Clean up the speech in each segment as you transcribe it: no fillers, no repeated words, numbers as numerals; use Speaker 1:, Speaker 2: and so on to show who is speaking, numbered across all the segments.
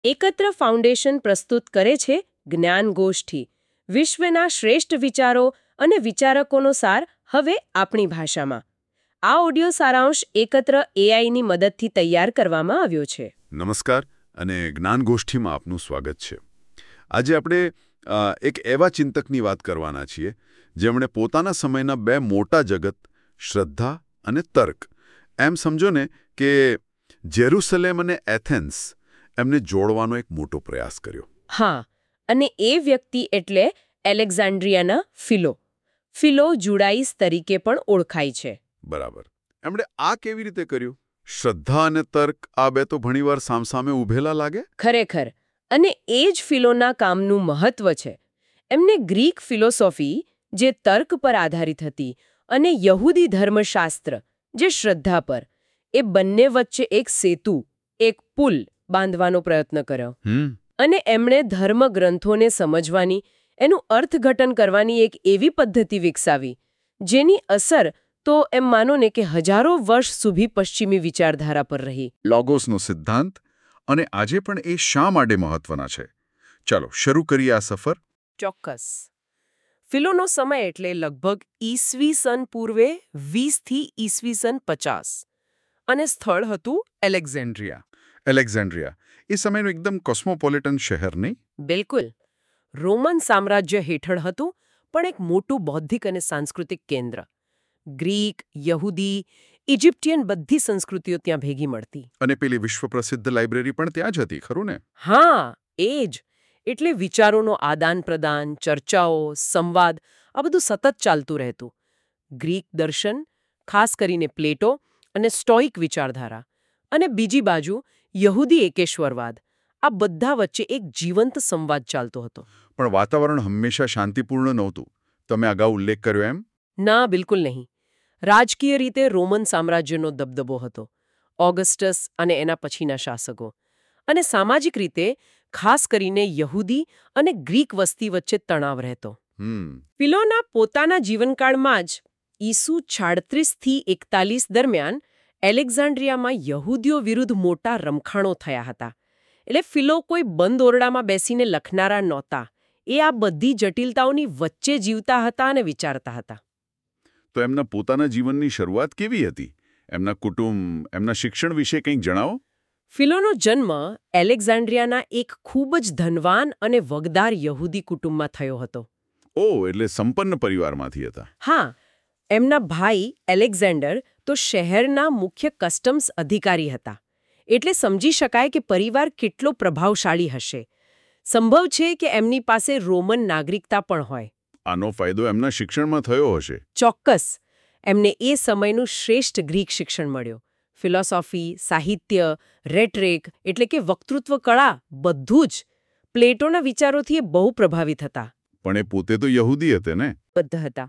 Speaker 1: એકત્ર ફાઉન્ડેશન પ્રસ્તુત કરે છે જ્ઞાનગોષ્ઠી, વિશ્વના શ્રેષ્ઠ વિચારો અને વિચારકોનો સાર હવે આપણી ભાષામાં. આ ઓડિયો સારાંશ એકત્ર એઆઈની મદદથી તૈયાર કરવામાં આવ્યો છે.
Speaker 2: નમસ્કાર અને જ્ઞાનગોષ્ઠીમાં આપનું સ્વાગત છે. આજે આપણે એક એવા ચિંતકની વાત કરવાના છીએ જેમણે પોતાના સમયના બે મોટા જગત, શ્રદ્ધા અને તર્ક, એમ સમજો ને કે જેરુસલેમ અને એથેન્સ, એમને જોડવાનો એક મોટો પ્રયાસ કર્યો.
Speaker 1: હા, અને એ વ્યક્તિ એટલે એલેક્ઝાન્ડ્રિયાના ફિલો. ફિલો જુડાઈસ તરીકે પણ ઓળખાય છે.
Speaker 2: બરાબર. એમણે આ કેવી રીતે કર્યું? શ્રદ્ધા અને તર્ક, આ બે તો ઘણીવાર સામસામે ઉભેલા લાગે.
Speaker 1: ખરેખર. અને એ જ ફિલોના કામનું મહત્વ છે. એમને ગ્રીક ફિલોસોફી, જે તર્ક પર આધારિત હતી, અને યહૂદી ધર્મશાસ્ત્ર, જે શ્રદ્ધા પર, એ બંને વચ્ચે એક સેતુ, એક પુલ બાંધવાનો પ્રયત્ન કર્યો. અને એમણે ધર્મગ્રંથોને સમજવાની, એનું અર્થઘટન કરવાની એક એવી પદ્ધતિ વિકસાવી જેની અસર તો એમ માનો ને કે હજારો વર્ષ સુધી પશ્ચિમી વિચારધારા પર રહી.
Speaker 3: લોગોસનો સિદ્ધાંત, અને આજે પણ એ શા માટે મહત્વના છે? ચાલો શરૂ કરીએ આ સફર.
Speaker 1: ચોક્કસ. ફિલોનો સમય એટલે લગભગ ઈસવીસન પૂર્વે 20 થી ઈસવીસન 50, અને સ્થળ હતું એલેક્ઝાન્ડ્રિયા.
Speaker 3: એલેક્ઝાન્ડ્રિયા એ સમયનું એકદમ કોસ્મોપોલિટન શહેર નહીં?
Speaker 1: બિલકુલ. રોમન સામ્રાજ્ય હેઠળ હતું, પણ એક મોટું બૌદ્ધિક અને સાંસ્કૃતિક કેન્દ્ર. ગ્રીક, યહૂદી, ઇજિપ્ટિયન બધી સંસ્કૃતિઓ ત્યાં ભેગી મળતી.
Speaker 3: અને પેલી વિશ્વ પ્રસિદ્ધ લાઇબ્રેરી પણ ત્યાં જ હતી, ખરું ને?
Speaker 1: હા, એ જ. એટલે વિચારોનો આદાન પ્રદાન, ચર્ચાઓ, સંવાદ, આ બધું સતત ચાલતું રહેતું. ગ્રીક દર્શન, ખાસ કરીને પ્લેટો અને સ્ટોઇક વિચારધારા, અને બીજી બાજુ યહૂદી એકેશ્વરવાદ, આ બધા વચ્ચે એક જીવંત સંવાદ ચાલતો હતો.
Speaker 3: પણ વાતાવરણ હંમેશા શાંતિપૂર્ણ નહોતું. તમે અગાઉ ઉલ્લેખ કર્યો એમ?
Speaker 1: ના, બિલકુલ નહીં. રાજકીય રીતે રોમન સામ્રાજ્યનો દબદબો હતો, ઓગસ્ટસ અને એના પછીના શાસકો. અને સામાજિક રીતે ખાસ કરીને યહૂદી અને ગ્રીક વસ્તી વચ્ચે તણાવ રહેતો. ફિલોના પોતાના જીવનકાળમાં જ ઈસુ 36 થી 41 દરમિયાન એલેક્ઝાન્ડ્રિયામાં યહૂદીઓ વિરુદ્ધ મોટા રમખાણો થયા હતા. એટલે ફિલો કોઈ બંધ ઓરડામાં બેસીને લખનારા નહોતા. એ આ બધી જટિલતાઓની વચ્ચે જીવતા હતા અને વિચારતા હતા.
Speaker 3: તો એમના પોતાના જીવનની શરૂઆત કેવી હતી? એમના કુટુંબ, એમના શિક્ષણ વિશે કંઈક જણાવો.
Speaker 1: ફિલોનો જન્મ એલેક્ઝાન્ડ્રિયાના એક ખૂબ જ ધનવાન અને વગદાર યહૂદી કુટુંબમાં થયો હતો.
Speaker 3: ઓહ, એટલે સંપન્ન પરિવારમાંથી હતા.
Speaker 1: હા. એમના ભાઈ એલેક્ઝાન્ડર તો શહેરના મુખ્ય કસ્ટમ્સ અધિકારી હતા. એટલે સમજી શકાય કે પરિવાર કેટલો પ્રભાવશાળી હશે. સંભવ છે કે એમની પાસે રોમન નાગરિકતા પણ હોય.
Speaker 3: આનો ફાયદો એમના શિક્ષણમાં થયો હશે.
Speaker 1: ચોક્કસ. એમને એ સમયનું શ્રેષ્ઠ ગ્રીક શિક્ષણ મળ્યું. ફિલોસોફી, સાહિત્ય, રેટરિક એટલે કે વક્તૃત્વ કળા, બધું જ. પ્લેટોના વિચારોથી એ બહુ પ્રભાવિત હતા.
Speaker 3: પણ એ પોતે તો યહૂદી હતા ને?
Speaker 1: બધા હતા.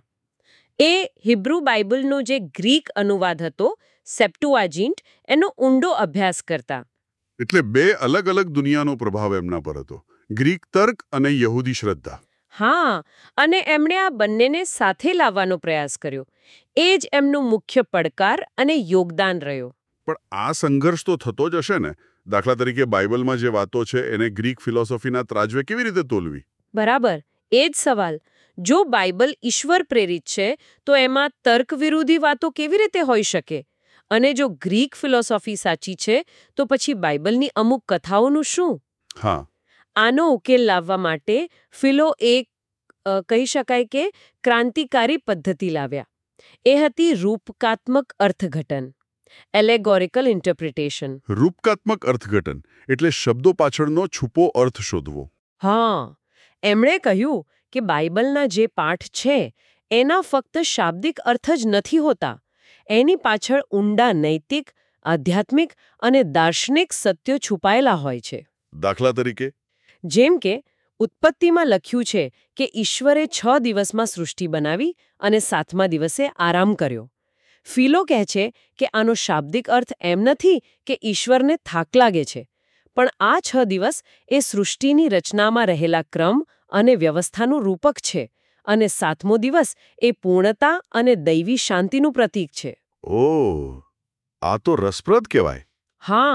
Speaker 1: એ હિબ્રુ બાઇબલનો જે ગ્રીક અનુવાદ હતો, સેપ્ટુઆજિન્ટ, એનો ઊંડો અભ્યાસ કરતા.
Speaker 2: એટલે બે અલગ અલગ દુનિયાનો પ્રભાવ એમના પર હતો, ગ્રીક તર્ક અને યહૂદી શ્રદ્ધા.
Speaker 1: હા, અને એમણે આ બંનેને સાથે લાવવાનો પ્રયાસ કર્યો. એ જ એમનું મુખ્ય પડકાર અને યોગદાન રહ્યો.
Speaker 2: પણ આ સંઘર્ષ તો થતો જ હશે ને? દાખલા તરીકે બાઇબલમાં જે વાતો છે એને ગ્રીક ફિલોસોફીના ત્રાજવે કેવી રીતે તોલવી?
Speaker 1: બરાબર, એ જ સવાલ. જો બાઇબલ ઈશ્વર પ્રેરિત છે, તો એમાં તર્ક વિરોધી વાતો કેવી રીતે હોઈ શકે? અને જો ગ્રીક ફિલોસોફી સાચી છે, તો પછી બાઇબલની અમુક કથાઓનું શું?
Speaker 2: હા.
Speaker 1: આનો ઉકેલ લાવવા માટે ફિલો એક કહી શકાય કે ક્રાંતિકારી પદ્ધતિ લાવ્યા. એ હતી રૂપકાત્મક અર્થઘટન, એલેગોરિકલ ઇન્ટરપ્રિટેશન.
Speaker 2: રૂપકાત્મક અર્થઘટન એટલે શબ્દો પાછળનો છુપો અર્થ શોધવો.
Speaker 1: હા. એમણે કહ્યું કે બાઇબલના જે પાઠ છે એના ફક્ત શાબ્દિક અર્થ જ નથી હોતા. એની પાછળ ઊંડા નૈતિક, આધ્યાત્મિક અને દાર્શનિક સત્યો છુપાયેલા હોય છે.
Speaker 2: દાખલા તરીકે? જેમ
Speaker 1: કે ઉત્પત્તિમાં લખ્યું છે કે ઈશ્વરે 6 દિવસમાં સૃષ્ટિ બનાવી અને 7મા દિવસે આરામ કર્યો. ફિલો કહે છે કે આનો શાબ્દિક અર્થ એમ નથી કે ઈશ્વરને થાક લાગે છે, પણ આ 6 દિવસ એ સૃષ્ટિની રચનામાં રહેલા ક્રમ અને વ્યવસ્થાનું રૂપક છે, અને 7મો દિવસ એ પૂર્ણતા અને દૈવી શાંતિનું પ્રતીક છે.
Speaker 2: ઓહ, આ તો રસપ્રદ કહેવાય.
Speaker 1: હા,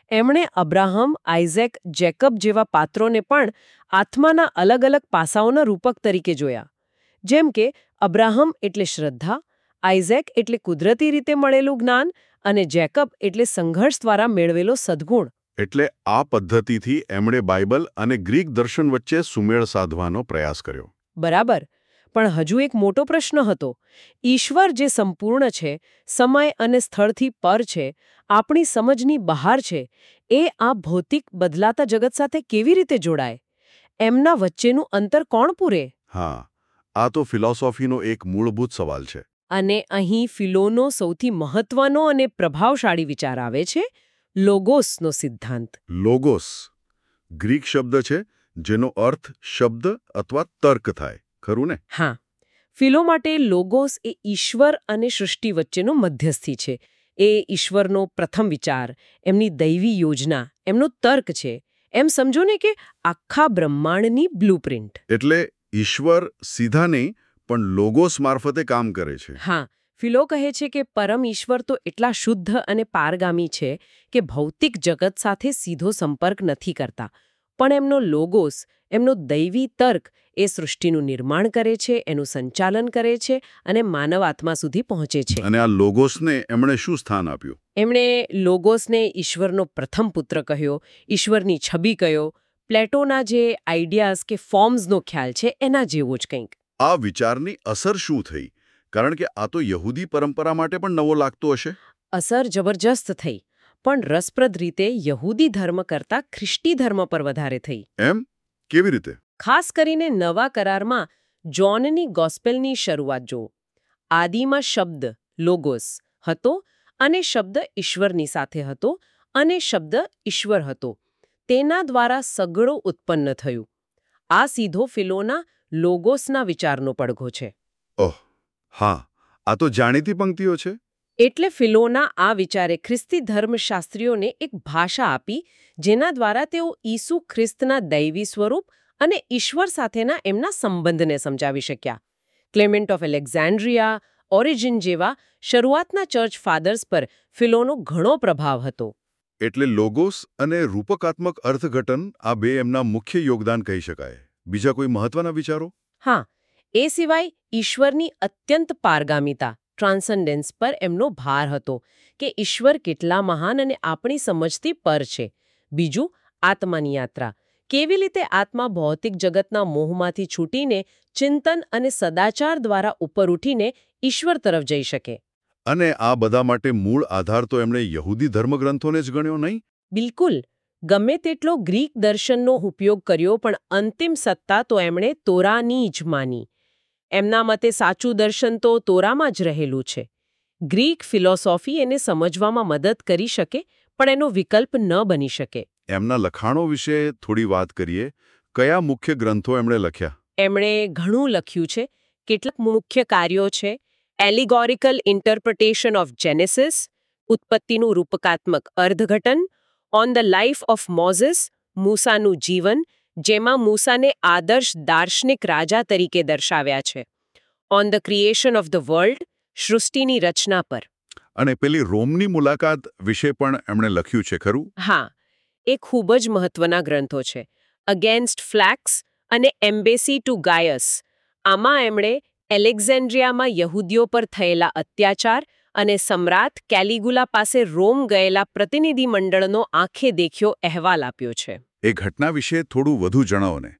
Speaker 1: એમણે અબ્રાહમ, આઇઝેક, જેકબ જેવા પાત્રોને પણ આત્માના અલગ અલગ પાસાઓના રૂપક તરીકે જોયા. જેમ કે અબ્રાહમ એટલે શ્રદ્ધા, આઇઝેક એટલે કુદરતી રીતે મળેલું જ્ઞાન અને જેકબ એટલે સંઘર્ષ દ્વારા મેળવેલો સદ્ગુણ.
Speaker 2: એટલે આ પદ્ધતિથી એમણે બાઇબલ અને ગ્રીક દર્શન વચ્ચે સુમેળ સાધવાનો પ્રયાસ કર્યો.
Speaker 1: બરાબર. પણ હજુ એક મોટો પ્રશ્ન હતો. ઈશ્વર જે સંપૂર્ણ છે, સમય અને સ્થળથી પર છે, આપણી સમજની બહાર છે, એ આ ભૌતિક બદલાતા જગત સાથે કેવી રીતે જોડાય? એમના વચ્ચેનું અંતર કોણ પૂરે?
Speaker 2: હા, આ તો ફિલોસોફીનો એક મૂળભૂત સવાલ છે.
Speaker 1: અને અહીં ફિલોનો સૌથી મહત્વનો અને પ્રભાવશાળી વિચાર આવે છે, લોગોસનો સિદ્ધાંત.
Speaker 2: લોગોસ ગ્રીક શબ્દ છે જેનો અર્થ શબ્દ અથવા તર્ક થાય, ખરું ને?
Speaker 1: હા, ફિલો માટે લોગોસ એ ઈશ્વર અને સૃષ્ટિ વચ્ચેનો મધ્યસ્થી છે. એ ઈશ્વરનો પ્રથમ વિચાર, એમની દૈવી યોજના, એમનો તર્ક છે. એમ સમજો ને કે આખા બ્રહ્માંડની બ્લુપ્રિન્ટ.
Speaker 2: એટલે ઈશ્વર સીધા નહીં પણ લોગોસ મારફતે કામ કરે છે.
Speaker 1: હા, ફિલો કહે છે કે પરમ ઈશ્વર તો એટલા શુદ્ધ અને પારગામી છે કે ભૌતિક જગત સાથે સીધો સંપર્ક નથી કરતા, પણ એમનો લોગોસ, એમનો દૈવી તર્ક એ સૃષ્ટિનું નિર્માણ કરે છે, એનું સંચાલન કરે છે અને માનવ આત્મા સુધી પહોંચે છે.
Speaker 2: અને આ લોગોસને એમણે શું સ્થાન આપ્યું?
Speaker 1: એમણે લોગોસને ઈશ્વરનો પ્રથમ પુત્ર કહ્યો, ઈશ્વરની છબી કહ્યો, પ્લેટોના જે આઈડિયાઝ કે ફોર્મ્સનો ખ્યાલ છે એના જેવો જ કંઈક.
Speaker 2: આ વિચારની અસર શું થઈ? કારણ કે આ તો યહૂદી પરંપરા માટે પણ નવો લાગતો હશે.
Speaker 1: અસર જબરજસ્ત થઈ, પણ રસપ્રદ રીતે યહૂદી ધર્મ કરતાં ખ્રિસ્તી ધર્મ પર વધારે થઈ.
Speaker 2: એમ? કેવી રીતે?
Speaker 1: ખાસ કરીને નવા કરારમાં જોનની ગોસ્પેલની શરૂઆત જુઓ. આદિમાં શબ્દ લોગોસ હતો અને શબ્દ ઈશ્વરની સાથે હતો અને શબ્દ ઈશ્વર હતો. તેના દ્વારા સગળો ઉત્પન્ન થયું. આ સીધો ફિલોના લોગોસના વિચારનો પડઘો છે.
Speaker 2: ઓહ, હા, આ તો જાણીતી પંક્તિઓ છે.
Speaker 1: એટલે ફિલોના આ વિચારે ખ્રિસ્તી ધર્મશાસ્ત્રીઓને એક ભાષા આપી, જેના દ્વારા તેઓ ઈસુ ખ્રિસ્તના દૈવી સ્વરૂપ અને ઈશ્વર સાથેના એમના સંબંધને સમજાવી શક્યા. ક્લેમેન્ટ ઓફ એલેક્ઝાન્ડ્રિયા, ઓરિજિન જેવા શરૂઆતના ચર્ચ ફાધર્સ પર ફિલોનો ઘણો પ્રભાવ હતો.
Speaker 2: એટલે લોગોસ અને રૂપકાત્મક અર્થઘટન આ બે એમના મુખ્ય યોગદાન કહી શકાય. બીજા કોઈ મહત્વના વિચારો?
Speaker 1: હા, એ સિવાય ઈશ્વરની અત્યંત પારગામિતા, ટ્રાન્સન્ડન્સ પર એમનો ભાર હતો કે ઈશ્વર કેટલા મહાન અને આપણી સમજથી પર છે. બીજું, આત્માની યાત્રા. કેવી રીતે આત્મા ભૌતિક જગતના મોહમાંથી છૂટીને ચિંતન અને સદાચાર દ્વારા ઉપર ઉઠીને ઈશ્વર તરફ જઈ શકે.
Speaker 2: અને આ બધા માટે મૂળ આધાર તો એમણે યહૂદી ધર્મગ્રંથોને જ ગણ્યો, નહીં?
Speaker 1: બિલકુલ. ગમે તેટલો ગ્રીક દર્શનનો ઉપયોગ કર્યો, પણ અંતિમ સત્તા તો એમણે તોરાની જ માની. એમના મતે સાચું દર્શન તો તોરામાં જ રહેલું છે. ગ્રીક ફિલોસોફી એને સમજવામાં મદદ કરી શકે, પણ એનો વિકલ્પ ન બની શકે.
Speaker 2: એમના લખાણો વિશે થોડી વાત કરીએ. કયા મુખ્ય ગ્રંથો એમણે લખ્યા?
Speaker 1: એમણે ઘણું લખ્યું છે. કેટલાક મુખ્ય કાર્યો છે: એલિગોરિકલ ઇન્ટરપ્રિટેશન ઓફ જેનેસિસ, ઉત્પત્તિનું રૂપકાત્મક અર્થઘટન, on the life of Moses, મૂસાનું જીવન, જેમાં મૂસાને આદર્શ દાર્શનિક રાજા તરીકે દર્શાવ્યા છે, on the creation of the world, સૃષ્ટિની રચના પર.
Speaker 2: અને પેલી રોમની મુલાકાત વિશે પણ એમણે લખ્યું છે, ખરું?
Speaker 1: હા, એ ખૂબ જ મહત્વના ગ્રંથો છે. અગેન્સ્ટ ફ્લેક્સ અને એમ્બેસી ટુ ગાયસ. આમાં એમણે એલેક્ઝેન્ડ્રિયામાં યહૂદીઓ પર થયેલા અત્યાચાર અને સમ્રાટ કેલિગુલા પાસે રોમ ગયેલા પ્રતિનિધિ મંડળનો આંખે દેખ્યો અહેવાલ આપ્યો છે.
Speaker 2: એ ઘટના વિશે થોડું વધુ જણાવો ને.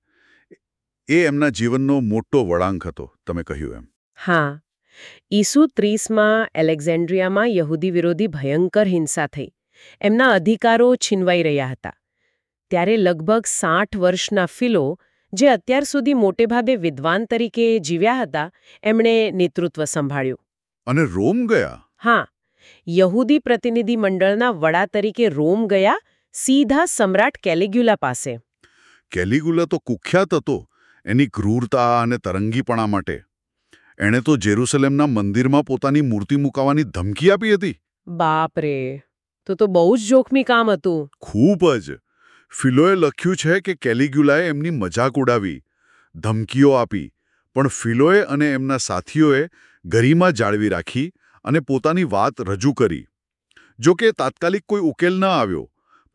Speaker 2: એ એમના જીવનનો મોટો વળાંક હતો, તમે કહ્યું એમ.
Speaker 1: હા, ઈસુ 30માં એલેક્ઝેન્ડ્રિયામાં યહૂદી વિરોધી ભયંકર હિંસા થઈ. એમના અધિકારો છીનવાઈ રહ્યા હતા. ત્યારે લગભગ 60 વર્ષના ફિલો, જે અત્યાર સુધી મોટેભાગે વિદ્વાન તરીકે જીવ્યા હતા, એમણે નેતૃત્વ સંભાળ્યું.
Speaker 2: અને રોમ ગયા?
Speaker 1: હા, યહૂદી પ્રતિનિધિ મંડળના વડા તરીકે રોમ ગયા, સીધા સમ્રાટ કેલિગ્યુલા પાસે.
Speaker 2: કેલિગુલા તો કુખ્યાત હતો એની ક્રૂરતા અને તરંગીપણા માટે. એણે તો જેરુસલેમના મંદિરમાં પોતાની મૂર્તિ મુકાવવાની ધમકી આપી હતી.
Speaker 1: બાપ રે, તો બહુ જ જોખમી કામ હતું.
Speaker 2: ખૂબ જ. ફિલોએ લખ્યું છે કે કેલિગ્યુલાએ એમની મજાક ઉડાવી, ધમકીઓ આપી, પણ ફિલોએ અને એમના સાથીઓએ ગરિમા જાળવી રાખી અને પોતાની વાત રજૂ કરી. જો કે તાત્કાલિક કોઈ ઉકેલ ન આવ્યો,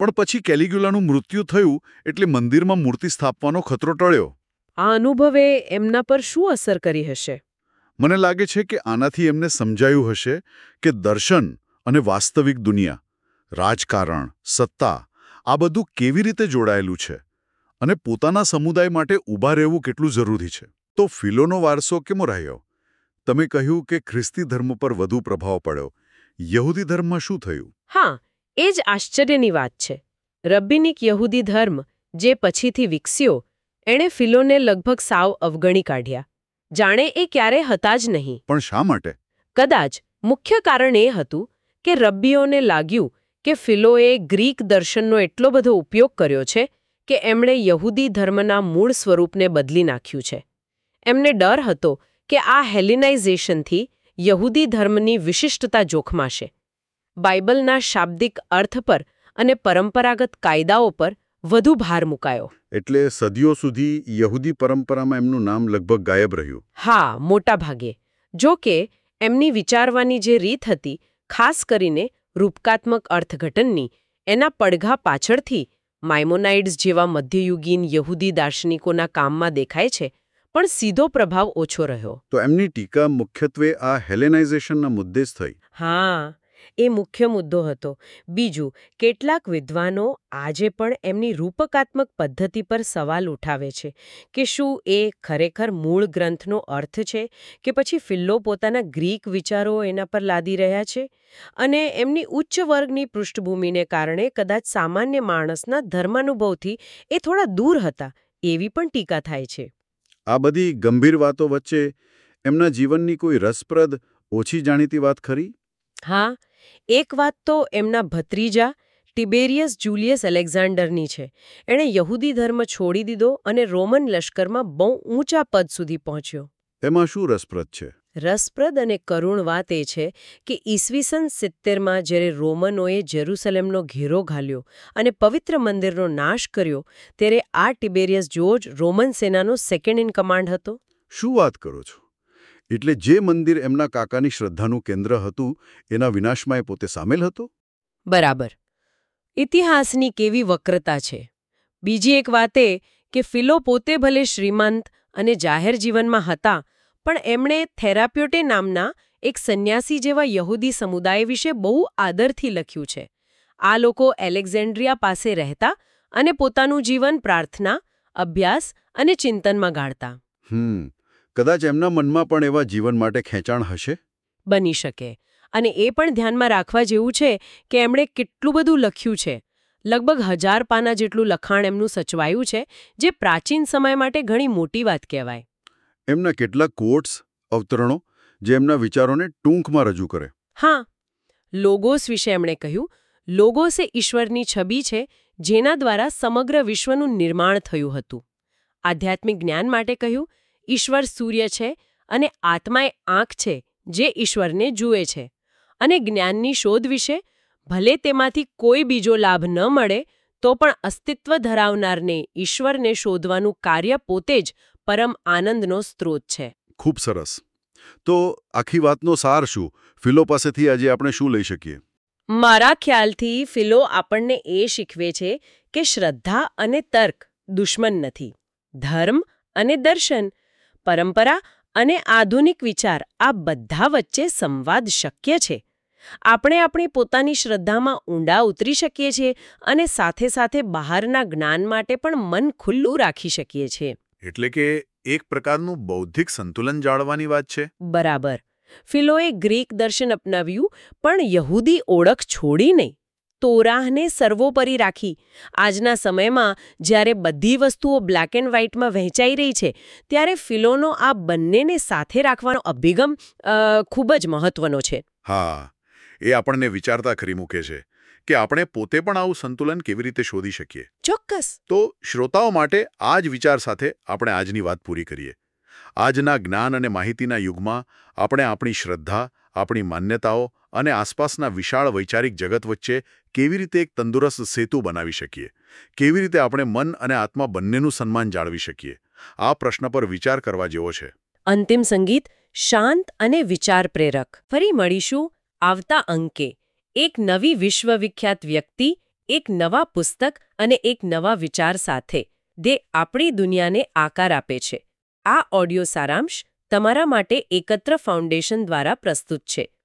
Speaker 3: પણ પછી કેલિગ્યુલાનું મૃત્યુ થયું એટલે મંદિરમાં મૂર્તિ સ્થાપવાનો ખતરો ટળ્યો.
Speaker 1: આ અનુભવે એમના પર શું અસર કરી હશે?
Speaker 3: મને લાગે છે કે આનાથી એમને સમજાયું હશે કે દર્શન અને વાસ્તવિક દુનિયા, રાજકારણ, સત્તા આ બધું કેવી રીતે જોડાયેલું છે અને પોતાના સમુદાય માટે ઊભા રહેવું કેટલું જરૂરી છે. તો ફિલોનો વારસો કેવો રહ્યો? તમે કહ્યું કે ખ્રિસ્તી ધર્મ પર વધુ પ્રભાવ પડ્યો. યહૂદી ધર્મમાં શું થયું?
Speaker 1: હા, એ જ આશ્ચર્યની વાત છે. રબ્બિનિક યહૂદી ધર્મ જે પછીથી વિકસ્યો એણે ફિલોને લગભગ સાવ અવગણી કાઢ્યા. જાણે એ ક્યારે હતા જ નહીં.
Speaker 3: પણ શા માટે?
Speaker 1: કદાચ મુખ્ય કારણ એ હતું કે રબ્બીઓને લાગ્યું કે ફિલોએ ગ્રીક દર્શનનો એટલો બધો ઉપયોગ કર્યો છે કે એમણે યહૂદી ધર્મના મૂળ સ્વરૂપને બદલી નાખ્યું છે. એમને ડર હતો કે આ હેલિનાઇઝેશનથી યહૂદી ધર્મની વિશિષ્ટતા જોખમાશે. બાઇબલના શાબ્દિક અર્થ પર અને પરંપરાગત કાયદાઓ પર વધુ ભાર મુકાયો.
Speaker 3: એટલે સદીઓ સુધી યહૂદી પરંપરામાં એમનું નામ લગભગ ગાયબ રહ્યું.
Speaker 1: હા, મોટા ભાગે. જો કે એમની વિચારવાની જે રીત હતી, ખાસ કરીને રૂપકાત્મક અર્થઘટનની, એના પડઘા પાછળથી માઇમોનાઇડ્સ જેવા મધ્યયુગીન યહૂદી દાર્શનિકોના કામમાં દેખાય છે, પણ સીધો પ્રભાવ ઓછો રહ્યો.
Speaker 3: તો એમની ટીકા મુખ્યત્વે આ હેલેનાઇઝેશનના મુદ્દે જ થઈ.
Speaker 1: હા, એ મુખ્ય મુદ્દો હતો. બીજું, કેટલાક વિદ્વાનો આજે પણ એમની રૂપકાત્મક પદ્ધતિ પર સવાલ ઉઠાવે છે કે શું એ ખરેખર મૂળ ગ્રંથનો અર્થ છે કે પછી ફિલ્લો પોતાના ગ્રીક વિચારો એના પર લાદી રહ્યા છે, અને એમની ઉચ્ચ વર્ગની પૃષ્ઠભૂમિને કારણે કદાચ સામાન્ય માણસના ધર્માનુભવથી એ થોડા દૂર હતા, એવી પણ ટીકા થાય છે.
Speaker 3: આ બધી ગંભીર વાતો વચ્ચે એમના જીવનની કોઈ રસપ્રદ, ઓછી જાણીતી વાત ખરી?
Speaker 1: હા, એક વાત તો એમના ભત્રીજા ટિબેરિયસ જુલિયસ એલેક્ઝાન્ડરની છે. એણે યહૂદી ધર્મ છોડી દીધો અને રોમન લશ્કરમાં બહુ ઊંચા પદ સુધી પહોંચ્યો.
Speaker 3: એમાં શું રસપ્રદ છે?
Speaker 1: રસપ્રદ અને કરુણ વાત એ છે કે ઈસવીસન 70માં જ્યારે રોમનોએ જેરુસલેમનો ઘેરો ઘાલ્યો અને પવિત્ર મંદિરનો નાશ કર્યો, ત્યારે આ ટિબેરિયસ જોર્જ રોમન સેનાનો સેકન્ડ ઇન કમાન્ડ હતો.
Speaker 3: શું વાત કરો છો? એટલે જે મંદિર એમના કાકાની શ્રદ્ધાનું કેન્દ્ર હતું એના વિનાશમાં એ પોતે સામેલ હતો?
Speaker 1: બરાબર. ઇતિહાસની કેવી વક્રતા છે. બીજી એક વાત એ કે ફિલો પોતે ભલે શ્રીમંત અને જાહેર જીવનમાં હતા, પણ એમણે થેરાપ્યોટે નામના એક સંન્યાસી જેવા યહૂદી સમુદાય વિશે બહુ આદરથી લખ્યું છે. આ લોકો એલેક્ઝેન્ડ્રિયા પાસે રહેતા અને પોતાનું જીવન પ્રાર્થના, અભ્યાસ અને ચિંતનમાં ગાળતા.
Speaker 3: કદાચ એમના મનમાં પણ એવા જીવન માટે ખેંચાણ હશે?
Speaker 1: બની શકે. અને એ પણ ધ્યાનમાં રાખવા જેવું છે કે એમણે કેટલું બધું લખ્યું છે. લગભગ 1000 પાના જેટલું લખાણ એમનું સચવાયું છે, જે પ્રાચીન સમય માટે ઘણી મોટી વાત કહેવાય.
Speaker 3: એમના કેટલાક કોટ્સ, અવતરણો જે એમના વિચારોને ટૂંકમાં રજૂ કરે.
Speaker 1: હા, લોગોસ વિશે એમણે કહ્યું, લોગોસ એ ઈશ્વરની છબી છે જેના દ્વારા સમગ્ર વિશ્વનું નિર્માણ થયું હતું. આધ્યાત્મિક જ્ઞાન માટે કહ્યું, ઈશ્વર સૂર્ય છે અને આત્મા એ આંખ છે જે ઈશ્વરને જુએ છે. અને જ્ઞાનની શોધ વિશે, ભલે તેમાંથી કોઈ બીજો લાભ ન મળે તો પણ અસ્તિત્વ ધરાવનારને ઈશ્વરને શોધવાનું કાર્ય પોતે જ પરમ આનંદનો સ્ત્રોત છે.
Speaker 3: ખૂબ સરસ. તો આખી વાતનો સાર શું? ફિલો પાસેથી આજે આપણે શું લઈ શકીએ?
Speaker 1: મારા ખ્યાલથી ફિલો આપણને એ શીખવે છે કે શ્રદ્ધા અને તર્ક દુશ્મન નથી. ધર્મ અને દર્શન, પરંપરા અને આધુનિક વિચાર, આ બધા વચ્ચે સંવાદ શક્ય છે. આપણે આપણી પોતાની શ્રદ્ધામાં ઊંડા ઉતરી શકીએ છીએ અને સાથે સાથે બહારના જ્ઞાન માટે પણ મન ખુલ્લું રાખી શકીએ છીએ.
Speaker 3: એટલે કે એક પ્રકારનું બૌદ્ધિક સંતુલન જાળવવાની વાત છે.
Speaker 1: બરાબર. ફિલોએ ગ્રીક દર્શન અપનાવ્યું, પણ યહૂદી ઓળખ છોડી નહીં. તોરાહને સર્વોપરી રાખી. આજના સમયમાં જ્યારે બધી વસ્તુઓ બ્લેક એન્ડ વ્હાઇટમાં વહેંચાઈ રહી છે, ત્યારે ફિલોનો આ બંનેને સાથે રાખવાનો અભિગમ ખૂબ જ મહત્વનો છે.
Speaker 3: હા, એ આપણને વિચારતા કરી મૂકે છે કે આપણે પોતે પણ આવું સંતુલન કેવી રીતે શોધી શકીએ.
Speaker 1: ચોક્કસ.
Speaker 3: તો શ્રોતાઓ માટે આ જ વિચાર સાથે આપણે આજની વાત પૂરી કરીએ. આજના જ્ઞાન અને માહિતીના યુગમાં આપણે આપણી શ્રદ્ધા, આપણી માન્યતાઓ અને આસપાસના વિશાળ વૈચારિક જગત વચ્ચે કેવી રીતે એક તંદુરસ્ત સેતુ બનાવી શકીએ? કેવી રીતે આપણે મન અને આત્મા બંનેનું સન્માન જાળવી શકીએ? આ પ્રશ્ન પર વિચાર કરવા જેવો છે.
Speaker 1: અંતિમ સંગીત શાંત અને વિચાર પ્રેરક. ફરી મળીશું આવતા અંકે એક નવી વિશ્વવિખ્યાત વ્યક્તિ, એક નવા પુસ્તક અને એક નવા વિચાર સાથે જે આપણી દુનિયાને આકાર આપે છે. આ ઓડિયો સારાંશ તમારા માટે એકત્ર ફાઉન્ડેશન દ્વારા પ્રસ્તુત છે.